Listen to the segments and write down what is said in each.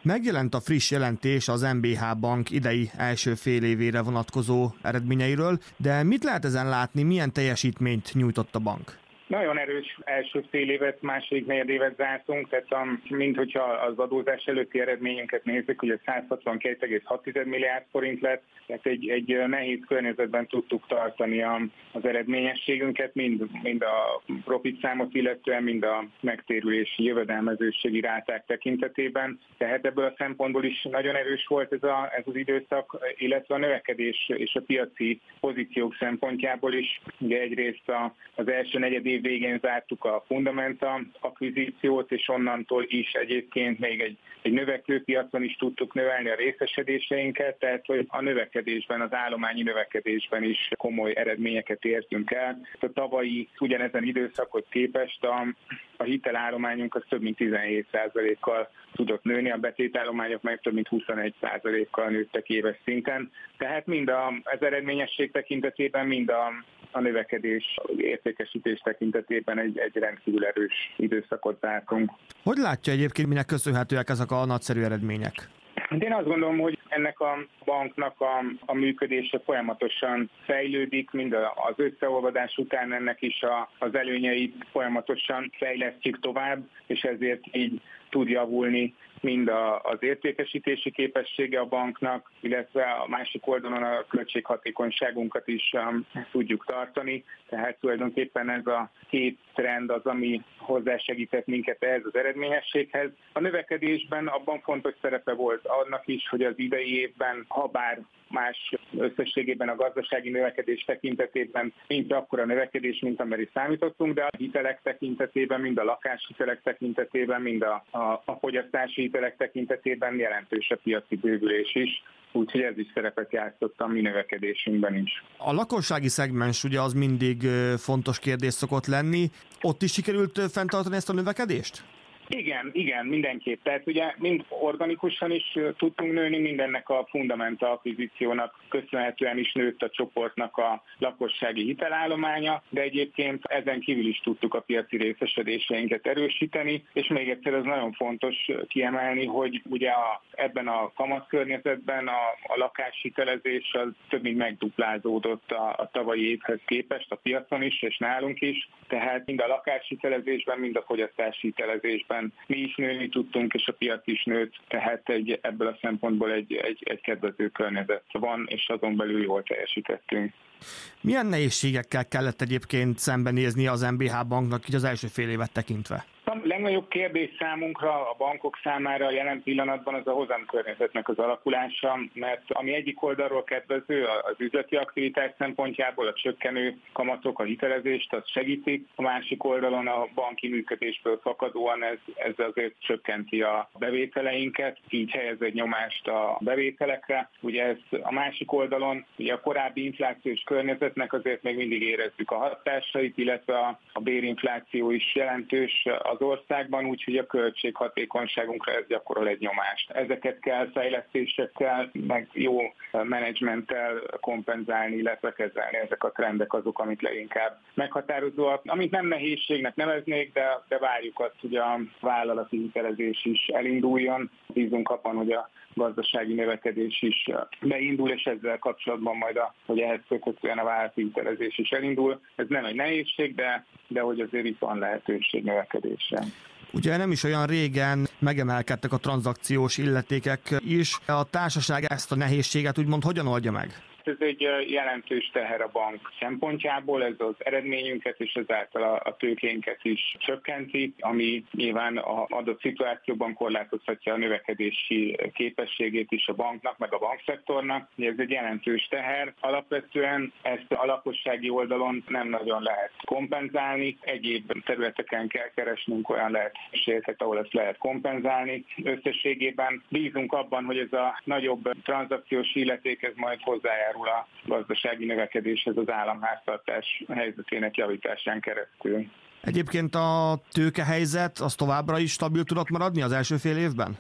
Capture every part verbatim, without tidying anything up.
Megjelent a friss jelentés az em bé há Bank idei első fél évére vonatkozó eredményeiről, de mit lehet ezen látni, milyen teljesítményt nyújtott a bank? Nagyon erős első fél évet, második negyedévet zártunk, tehát a, mint hogyha az adózás előtti eredményünket nézzük, hogy a száz hatvankettő egész hat milliárd forint lett, tehát egy, egy nehéz környezetben tudtuk tartani a, az eredményességünket, mind, mind a profit számot illetően, mind a megtérülési jövedelmezőségi ráták tekintetében. Tehát ebből a szempontból is nagyon erős volt ez, a, ez az időszak, illetve a növekedés és a piaci pozíciók szempontjából is. Ugye egyrészt a, az első negyed év végén zártuk a Fundamenta akvizíciót, és onnantól is egyébként még egy, egy növekvő piacon is tudtuk növelni a részesedéseinket, tehát hogy a növekedésben, az állományi növekedésben is komoly eredményeket értünk el. A tavalyi ugyanezen időszakhoz képest a, a hitelállományunk az több mint tizenhét százalékkal tudott nőni, a betétállományok meg több mint huszonegy százalékkal nőttek éves szinten. Tehát mind a, az eredményesség tekintetében, mind a, a növekedés, értékesítés tekintetében egy, egy rendkívül erős időszakot zártunk. Hogy látja egyébként, minek köszönhetőek ezek a nagyszerű eredmények? Én azt gondolom, hogy ennek a banknak a, a működése folyamatosan fejlődik, mind az összeolvadás után ennek is a, az előnyeit folyamatosan fejlesztjük tovább, és ezért így tud javulni mind a, az értékesítési képessége a banknak, illetve a másik oldalon a költséghatékonyságunkat is um, tudjuk tartani. Tehát tulajdonképpen ez a két trend az, ami hozzásegített minket ehhez az eredményességhez. A növekedésben abban fontos szerepe volt annak is, hogy az idei évben, ha bár más összességében a gazdasági növekedés tekintetében nincs akkora növekedés, mint amire számítottunk, de a hitelek tekintetében, mind a lakáshitelek tekintetében, mind a, a, a fogyasztási hitelek tekintetében jelentős a piaci bővülés is. Úgyhogy ez is szerepet játszott a mi növekedésünkben is. A lakossági szegmens ugye az mindig fontos kérdés szokott lenni. Ott is sikerült fenntartani ezt a növekedést? Igen, igen, mindenképp. Tehát ugye mind organikusan is tudtunk nőni, mindennek a Fundamenta akvizíciónak köszönhetően is nőtt a csoportnak a lakossági hitelállománya, de egyébként ezen kívül is tudtuk a piaci részesedéseinket erősíteni, és még egyszer ez nagyon fontos kiemelni, hogy ugye a, ebben a kamatkörnyezetben a, a lakáshitelezés az több mint megduplázódott a, a tavalyi évhez képest a piacon is, és nálunk is, tehát mind a lakáshitelezésben, mind a fogyasztási hitelezésben mi is nőni tudtunk, és a piac is nőtt, tehát egy, ebből a szempontból egy, egy, egy kedvező környezet van, és azon belül jól teljesítettünk. Milyen nehézségekkel kellett egyébként szembenézni az em bé há Banknak így az első fél évet tekintve? A legnagyobb kérdés számunkra, a bankok számára jelen pillanatban az a hozamkörnyezetnek az alakulása, mert ami egyik oldalról kedvező az üzleti aktivitás szempontjából, a csökkenő kamatok, a hitelezést, az segítik, a másik oldalon a banki működésből fakadóan ez, ez azért csökkenti a bevételeinket, így helyez egy nyomást a bevételekre. Ugye ez a másik oldalon, ugye a korábbi inflációs környezetnek azért még mindig érezzük a hatásait, illetve a, a bérinfláció is jelentős az országban, úgyhogy a költséghatékonyságunkra ez gyakorol egy nyomást. Ezeket kell fejlesztésekkel, meg jó menedzsmenttel kompenzálni, illetve kezelni. Ezek a trendek azok, amik leginkább meghatározóak. Amit nem nehézségnek neveznék, de, de várjuk azt, hogy a vállalati hitelezés is elinduljon. Bízunk abban, hogy a gazdasági növekedés is beindul, és ezzel kapcsolatban majd, a, hogy ehhez köthetően a vállalati hitelezés is elindul. Ez nem egy nehézség, de, de hogy azért itt van lehetőség növekedésre. Ugye nem is olyan régen megemelkedtek a tranzakciós illetékek is. A társaság ezt a nehézséget úgymond hogyan oldja meg? Ez egy jelentős teher a bank szempontjából, ez az eredményünket és ezáltal a tőkénket is csökkenti, ami nyilván az adott szituációban korlátozhatja a növekedési képességét is a banknak, meg a bankszektornak. Ez egy jelentős teher. Alapvetően ezt a lakossági oldalon nem nagyon lehet kompenzálni. Egyéb területeken kell keresnünk olyan lehetőségeket, ahol ezt lehet kompenzálni. Összességében bízunk abban, hogy ez a nagyobb tranzakciós illeték ez majd hozzájárul a gazdasági növekedéshez az államháztartás helyzetének javításán keresztül. Egyébként a tőkehelyzet az továbbra is stabil tudott maradni az első fél évben? Igen.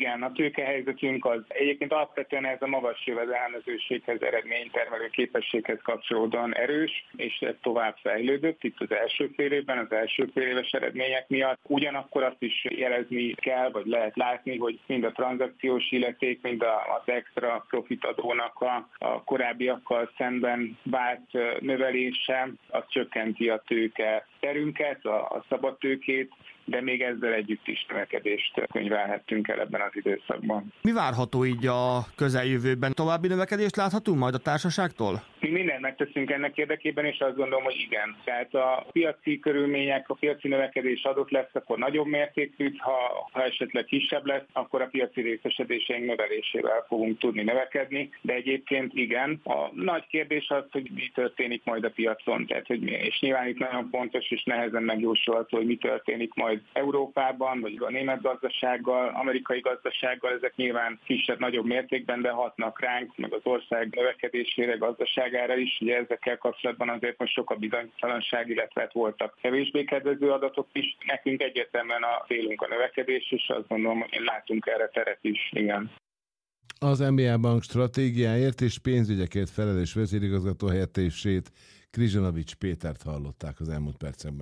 igen, a tőkehelyzetünk az egyébként alapvetően ez a magas jövedelmezőséghez, eredménytermelő képességhez kapcsolódóan erős, és ez tovább fejlődött itt az első fél évben, az első fél éves eredmények miatt. Ugyanakkor azt is jelezni kell, vagy lehet látni, hogy mind a tranzakciós illeték, mind az extra profitadónak a, a korábbiakkal szemben vált növelése, az csökkenti a tőke terünket, a, a szabad tőkét, de még ezzel együtt is növekedést könyvelhettünk el ebben az időszakban. Mi várható így a közeljövőben? További növekedést láthatunk majd a társaságtól? Mi mindent megteszünk ennek érdekében, és azt gondolom, hogy igen. Tehát a piaci körülmények, a piaci növekedés adott lesz, akkor nagyobb mértékű, ha, ha esetleg kisebb lesz, akkor a piaci részesedéseink növelésével fogunk tudni növekedni, de egyébként igen. A nagy kérdés az, hogy mi történik majd a piacon, tehát, hogy mi, és nyilván itt nagyon fontos és nehezen megjósolható, hogy mi történik majd Európában, vagy a német gazdasággal, amerikai gazdasággal, ezek nyilván kisebb-nagyobb mértékben, de hatnak ránk, meg az ország növekedésére, gazdaságára is. Ugye ezekkel kapcsolatban azért most sok a bizonytalanság, illetve voltak kevésbé kedvező adatok is. Nekünk egyértelműen a célunk a növekedés, és azt gondolom, hogy látunk erre teret is, igen. Az em bé á Bank stratégiáért és pénzügyekért felelős vezérigazgató helyettesét, Krizsanovics Pétert hallották az elmúlt percekben.